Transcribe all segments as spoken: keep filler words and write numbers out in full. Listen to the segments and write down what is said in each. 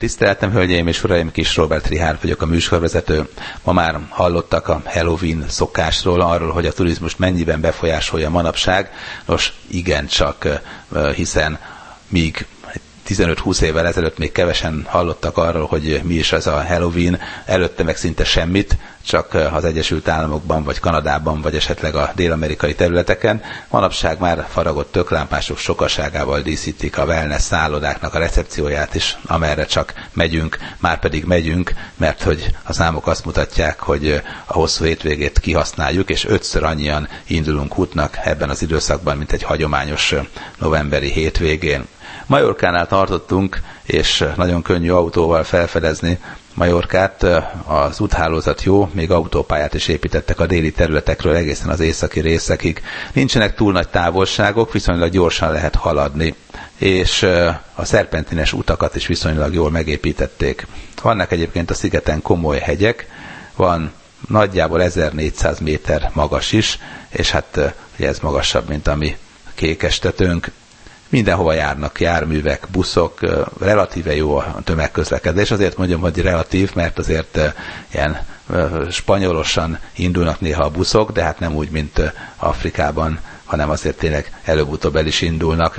Tiszteltem, hölgyeim és uraim, Kis Róbert Richárd vagyok, a műsorvezető. Ma már hallottak a Halloween szokásról, arról, hogy a turizmust mennyiben befolyásolja manapság. Nos, igencsak, hiszen míg tizenöt-húsz évvel ezelőtt még kevesen hallottak arról, hogy mi is az a Halloween, előtte meg szinte semmit, csak az Egyesült Államokban, vagy Kanadában, vagy esetleg a dél-amerikai területeken. Manapság már faragott töklámpások sokaságával díszítik a wellness szállodáknak a recepcióját is, amerre csak megyünk, már pedig megyünk, mert hogy a számok azt mutatják, hogy a hosszú hétvégét kihasználjuk, és ötször annyian indulunk útnak ebben az időszakban, mint egy hagyományos novemberi hétvégén. Majorkánál tartottunk, és nagyon könnyű autóval felfedezni Majorkát. Az úthálózat jó, még autópályát is építettek a déli területekről egészen az északi részekig. Nincsenek túl nagy távolságok, viszonylag gyorsan lehet haladni, és a szerpentines utakat is viszonylag jól megépítették. Vannak egyébként a szigeten komoly hegyek, van nagyjából ezernégyszáz méter magas is, és hát ugye ez magasabb, mint a mi Kékestetőnk. Mindenhova járnak járművek, buszok, relatíve jó a tömegközlekedés. Azért mondjam, hogy relatív, mert azért ilyen spanyolosan indulnak néha a buszok, de hát nem úgy, mint Afrikában, hanem azért tényleg előbb-utóbb el is indulnak.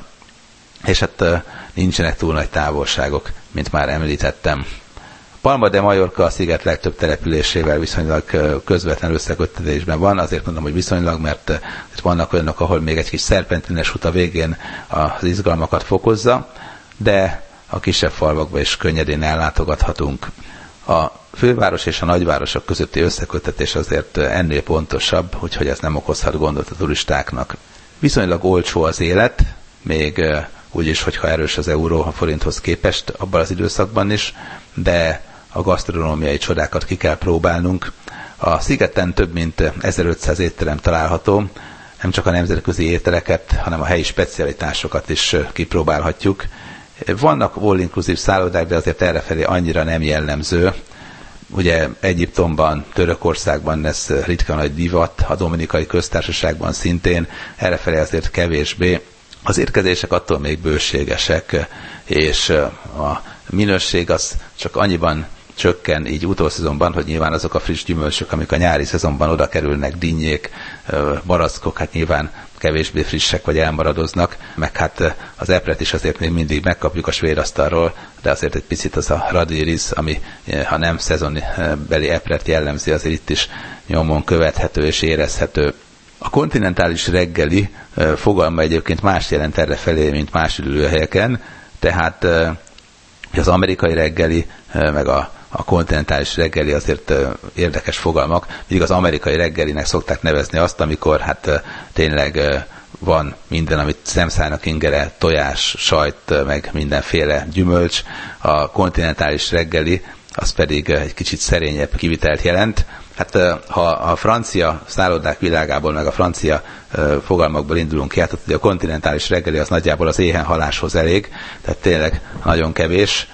És hát nincsenek túl nagy távolságok, mint már említettem. Palma de Mallorca a sziget legtöbb településével viszonylag közvetlen összeköttetésben van, azért mondom, hogy viszonylag, mert itt vannak olyanok, ahol még egy kis szerpentines út a végén az izgalmakat fokozza, de a kisebb falvakba is könnyedén ellátogathatunk. A főváros és a nagyvárosok közötti összeköttetés azért ennél pontosabb, úgyhogy ez nem okozhat gondot a turistáknak. Viszonylag olcsó az élet, még úgyis, hogyha erős az euró a forinthoz képest abban az időszakban is, de a gasztronómiai csodákat ki kell próbálnunk. A szigeten több mint ezerötszáz étterem található, nem csak a nemzetközi ételeket, hanem a helyi specialitásokat is kipróbálhatjuk. Vannak all-inclusive szállodák, de azért errefelé annyira nem jellemző. Ugye Egyiptomban, Törökországban ez ritka nagy divat, a Dominikai Köztársaságban szintén, errefelé azért kevésbé. Az étkezések attól még bőségesek, és a minőség az csak annyiban csökken így utószezonban, hogy nyilván azok a friss gyümölcsök, amik a nyári szezonban oda kerülnek, dinnyék, barackok, hát nyilván kevésbé frissek vagy elmaradoznak, meg hát az epret is azért még mindig megkapjuk a svéd asztalról, de azért egy picit az a radíriz, ami ha nem szezonbeli epret jellemzi, azért itt is nyomon követhető és érezhető. A kontinentális reggeli fogalma egyébként más jelent errefelé, mint más ülőhelyeken, tehát az amerikai reggeli, meg a, a kontinentális reggeli azért érdekes fogalmak. Míg az amerikai reggelinek szokták nevezni azt, amikor hát tényleg van minden, amit szemszájnak ingere, tojás, sajt, meg mindenféle gyümölcs. A kontinentális reggeli az pedig egy kicsit szerényebb kivitelt jelent. Hát ha a francia szállodák világából, meg a francia fogalmakból indulunk ki, hát a kontinentális reggeli az nagyjából az éhenhaláshoz elég, tehát tényleg nagyon kevés,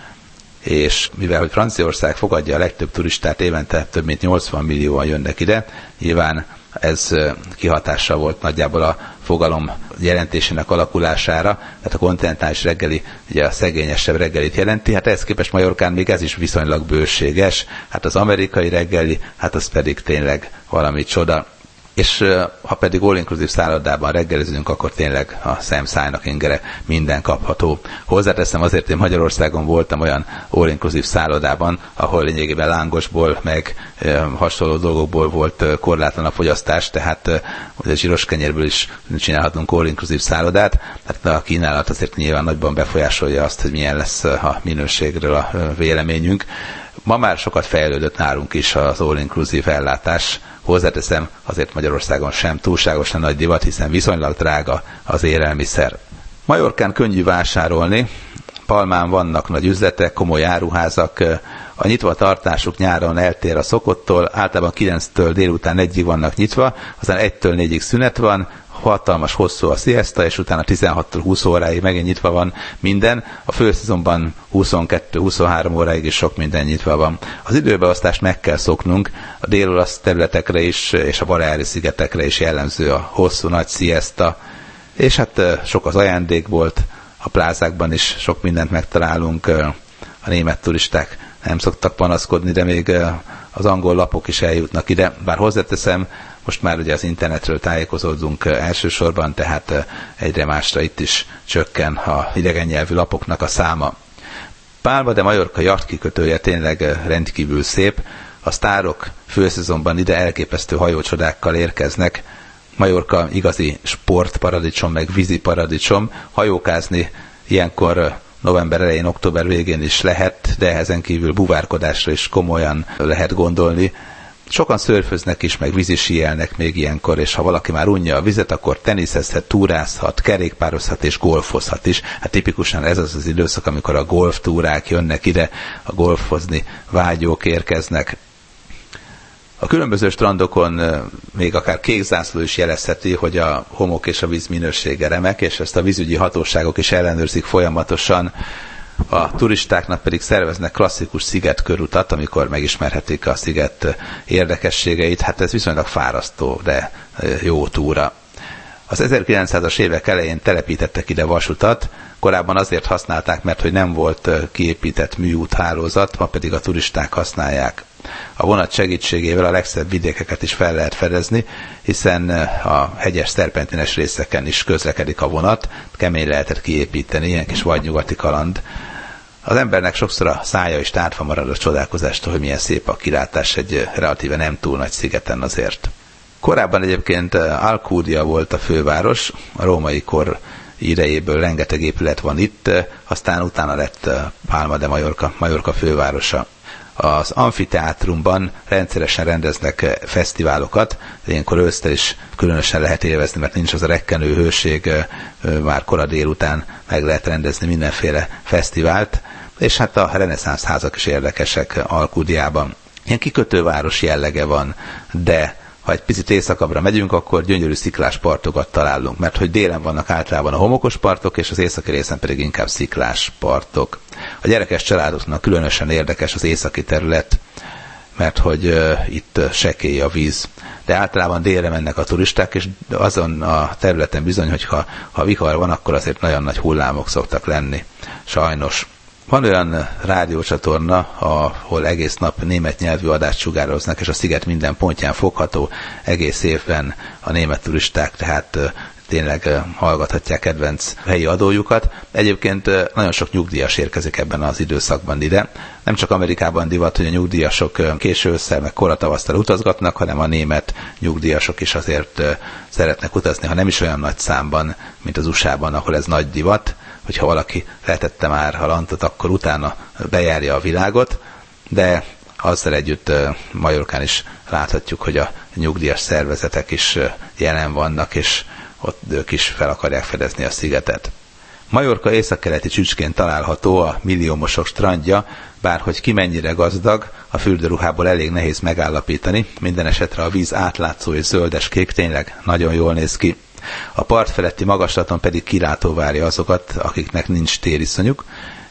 és mivel hogy Franciaország fogadja a legtöbb turistát, évente több mint nyolcvan millióan jönnek ide, nyilván ez kihatással volt nagyjából a fogalom jelentésének alakulására, tehát a kontinentális reggeli ugye a szegényesebb reggelit jelenti, hát ehhez képest Majorkán még ez is viszonylag bőséges, hát az amerikai reggeli, hát az pedig tényleg valami csoda. És ha pedig all-inclusive szállodában reggelizünk, akkor tényleg a szemszájnak ingere minden kapható. Hozzáteszem, azért én Magyarországon voltam olyan all-inclusive szállodában, ahol lényegében lángosból, meg hasonló dolgokból volt korlátlan a fogyasztás, tehát ugye zsíros kenyérből is csinálhatunk all-inclusive szállodát, tehát a kínálat azért nyilván nagyban befolyásolja azt, hogy milyen lesz a minőségről a véleményünk. Ma már sokat fejlődött nálunk is az all-inclusive ellátás. Hozzáteszem, azért Magyarországon sem túlságosan nagy divat, hiszen viszonylag drága az élelmiszer. Majorkán könnyű vásárolni, Palmán vannak nagy üzletek, komoly áruházak, a nyitvatartásuk nyáron eltér a szokottól, általában kilenctől délután egyig vannak nyitva, aztán egytől négyig szünet van, hatalmas hosszú a siesta, és utána tizenhattól húsz óráig megint nyitva van minden. A főszezonban huszonkettő-huszonhárom óráig is sok minden nyitva van. Az időbeosztást meg kell szoknunk, a dél-olasz területekre is, és a Baleári-szigetekre is jellemző a hosszú nagy siesta, és hát sok az ajándékbolt, a plázákban is sok mindent megtalálunk, a német turisták nem szoktak panaszkodni, de még az angol lapok is eljutnak ide. Bár hozzáteszem, most már ugye az internetről tájékozódunk elsősorban, tehát egyre másra itt is csökken a idegen nyelvű lapoknak a száma. Palma de Mallorca jachtkikötője tényleg rendkívül szép. A sztárok főszezonban ide elképesztő hajócsodákkal érkeznek. Mallorca igazi sportparadicsom, meg víziparadicsom. Hajókázni ilyenkor november elején, október végén is lehet, de ezen kívül buvárkodásra is komolyan lehet gondolni. Sokan szörföznek is, meg vízisíjelnek még ilyenkor, és ha valaki már unja a vizet, akkor teniszezhet, túrázhat, kerékpározhat és golfozhat is. Hát tipikusan ez az az időszak, amikor a golftúrák jönnek ide, a golfozni vágyók érkeznek. A különböző strandokon még akár kék zászló is jelezheti, hogy a homok és a víz minősége remek, és ezt a vízügyi hatóságok is ellenőrzik folyamatosan. A turistáknak pedig szerveznek klasszikus szigetkörutat, amikor megismerhetik a sziget érdekességeit. Hát ez viszonylag fárasztó, de jó túra. Az ezerkilencszázas évek elején telepítettek ide vasutat, korábban azért használták, mert hogy nem volt kiépített műúthálózat, ma pedig a turisták használják. A vonat segítségével a legszebb vidékeket is fel lehet fedezni, hiszen a hegyes szerpentines részeken is közlekedik a vonat, kemény lehetett kiépíteni, ilyen kis vadnyugati kaland. Az embernek sokszor a szája is tárva marad a csodálkozástól, hogy milyen szép a kilátás egy relatíve nem túl nagy szigeten azért. Korábban egyébként Alcúdia volt a főváros, a római kor idejéből rengeteg épület van itt, aztán utána lett Palma de Mallorca, Mallorca fővárosa. Az amfiteátrumban rendszeresen rendeznek fesztiválokat, ilyenkor ősztel is különösen lehet élvezni, mert nincs az a rekkenő hőség, már kora délután meg lehet rendezni mindenféle fesztivált, és hát a reneszánsz házak is érdekesek Alcúdiában. Ilyen kikötőváros jellege van, de ha egy picit északabbra megyünk, akkor gyönyörű sziklás partokat találunk, mert hogy délen vannak általában a homokos partok, és az északi részen pedig inkább sziklás partok. A gyerekes családoknak különösen érdekes az északi terület, mert hogy uh, itt sekély a víz. De általában délre mennek a turisták, és azon a területen bizony, hogy ha, ha vihar van, akkor azért nagyon nagy hullámok szoktak lenni. Sajnos. Van olyan rádiócsatorna, ahol egész nap német nyelvű adást sugároznak, és a sziget minden pontján fogható egész évben a német turisták, tehát tényleg hallgathatják kedvenc helyi adójukat. Egyébként nagyon sok nyugdíjas érkezik ebben az időszakban ide. Nem csak Amerikában divat, hogy a nyugdíjasok késő ősszel, meg kora tavasztal utazgatnak, hanem a német nyugdíjasok is azért szeretnek utazni, ha nem is olyan nagy számban, mint az u es á-ban, ahol ez nagy divat. Hogyha valaki letette már a lantot, akkor utána bejárja a világot, de azzal együtt Mallorcán is láthatjuk, hogy a nyugdíjas szervezetek is jelen vannak, és ott ők is fel akarják fedezni a szigetet. Mallorca északkeleti csücskén található a milliómosok strandja, bárhogy ki mennyire gazdag, a fürdőruhából elég nehéz megállapítani, minden esetre a víz átlátszó és zöldes-kék tényleg nagyon jól néz ki. A part feletti magaslaton pedig kilátó várja azokat, akiknek nincs tériszonyuk,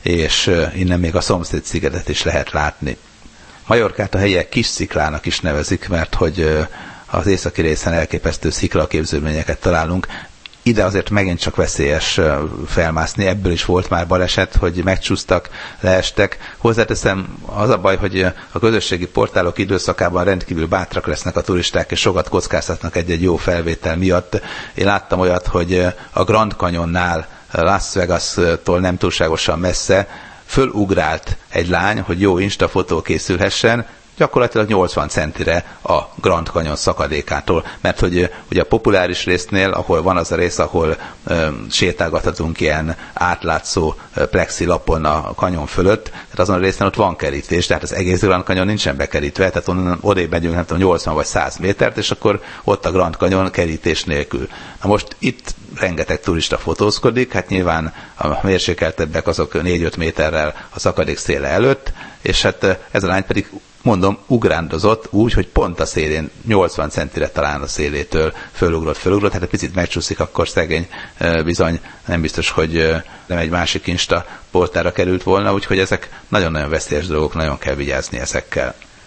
és innen még a szomszéd szigetet is lehet látni. Mallorcát a helyiek kis sziklának is nevezik, mert hogy az északi részen elképesztő sziklaképződményeket találunk. Ide azért megint csak veszélyes felmászni, ebből is volt már baleset, hogy megcsúsztak, leestek. Hozzáteszem, az a baj, hogy a közösségi portálok időszakában rendkívül bátrak lesznek a turisták, és sokat kockáztatnak egy-egy jó felvétel miatt. Én láttam olyat, hogy a Grand Canyonnál, Las Vegas-tól nem túlságosan messze fölugrált egy lány, hogy jó Insta fotó készülhessen, gyakorlatilag nyolcvan centire a Grand Canyon szakadékától, mert hogy ugye a populáris résznél, ahol van az a rész, ahol ö, sétálgathatunk ilyen átlátszó plexilapon a kanyon fölött, tehát azon a részen ott van kerítés, tehát az egész Grand Canyon nincsen bekerítve, tehát onnan odébb megyünk, nem tudom, nyolcvan vagy száz métert, és akkor ott a Grand Canyon kerítés nélkül. Na most itt rengeteg turista fotózkodik, hát nyilván a mérsékeltebbek azok négy-öt méterrel a szakadék széle előtt, és hát ez a lány pedig mondom, ugrándozott úgy, hogy pont a szélén, nyolcvan centire talán a szélétől fölugrott, fölugrott, hát egy picit megcsúszik, akkor szegény bizony nem biztos, hogy nem egy másik Insta portára került volna, úgyhogy ezek nagyon-nagyon veszélyes dolgok, nagyon kell vigyázni ezekkel.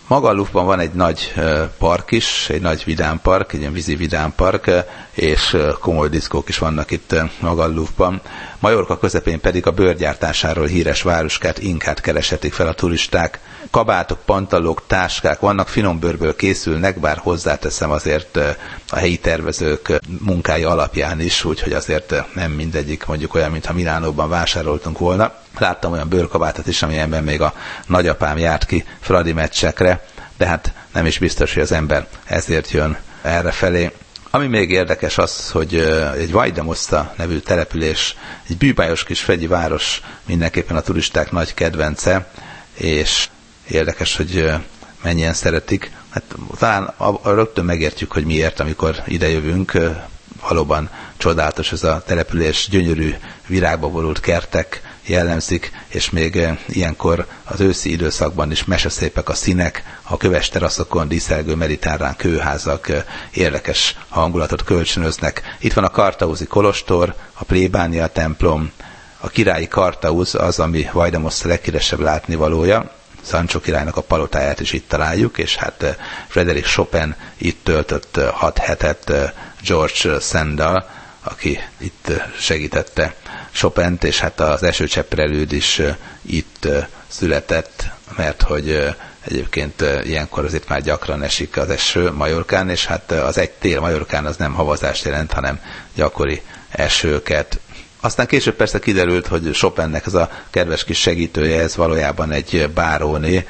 Magalufban van egy nagy park is, egy nagy vidámpark, egy ilyen vízi vidámpark, és komoly diszkók is vannak itt Magalufban. Majorka közepén pedig a bőrgyártásáról híres városkát, Inkát kereshetik fel a turisták. Kabátok, pantalók, táskák vannak, finom bőrből készülnek, bár hozzáteszem azért a helyi tervezők munkái alapján is, úgyhogy azért nem mindegyik mondjuk olyan, mintha Milánóban vásároltunk volna. Láttam olyan bőrkabátot is, amilyenben még a nagyapám járt ki fradi meccsekre, de hát nem is biztos, hogy az ember ezért jön errefelé. Ami még érdekes az, hogy egy Vajdamossa nevű település, egy bűbájos kis fegyi város mindenképpen a turisták nagy kedvence, és érdekes, hogy mennyien szeretik. Hát talán rögtön megértjük, hogy miért, amikor idejövünk. Valóban csodálatos ez a település, gyönyörű virágba borult kertek jellemzik, és még ilyenkor az őszi időszakban is meseszépek a színek, a köves teraszokon díszelgő mediterrán kőházak érdekes hangulatot kölcsönöznek. Itt van a Kartauzi kolostor, a plébánia templom, a királyi Kartauz az, ami Vajdamossa leghíresebb látnivalója. Sancho királynak a palotáját is itt találjuk, és hát Frédéric Chopin itt töltött hat hetet George Sandal, aki itt segítette Chopint, és hát az esőcsepp prelűd is itt született, mert hogy egyébként ilyenkor azért már gyakran esik az eső Majorkán, és hát az egy tél Majorkán az nem havazást jelent, hanem gyakori esőket. Aztán később persze kiderült, hogy Chopinnek ez a kedves kis segítője, ez valójában egy báróné,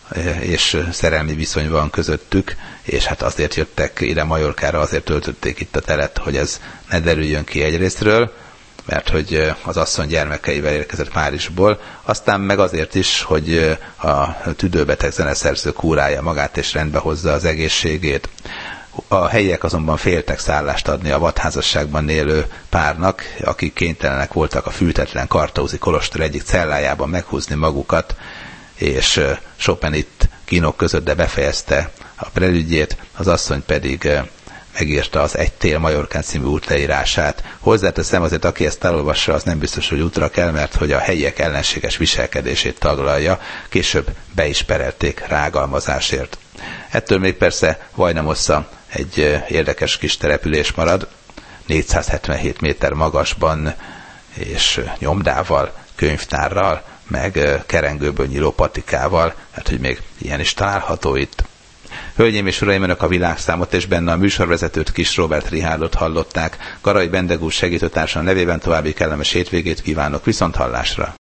és szerelmi viszony van közöttük, és hát azért jöttek ide Majorkára, azért töltötték itt a teret, hogy ez ne derüljön ki egyrésztről, mert hogy az asszony gyermekeivel érkezett Párizsból, aztán meg azért is, hogy a tüdőbeteg zeneszerző kúrálja magát és rendbe hozza az egészségét. A helyiek azonban féltek szállást adni a vadházasságban élő párnak, akik kénytelenek voltak a fűtetlen Kartauzi kolostor egyik cellájában meghúzni magukat, és Chopin itt kínok között, de befejezte a prelüdjét, az asszony pedig megírta az Egy tél Majorkán című útleírását. Hozzáteszem, azért aki ezt elolvassa, az nem biztos, hogy útra kell, mert hogy a helyiek ellenséges viselkedését taglalja, később be is perelték rágalmazásért. Ettől még persze Vajdamossa egy érdekes kis település marad, négyszázhetvenhét méter magasban, és nyomdával, könyvtárral, meg kerengőből nyíló patikával, hát hogy még ilyen is található itt. Hölgyeim és uraim, önök a Világszámot és benne a műsorvezetőt, Kis Róbert Richárdot hallották. Garai Bendegúz segítőtársam nevében további kellemes hétvégét kívánok, viszonthallásra!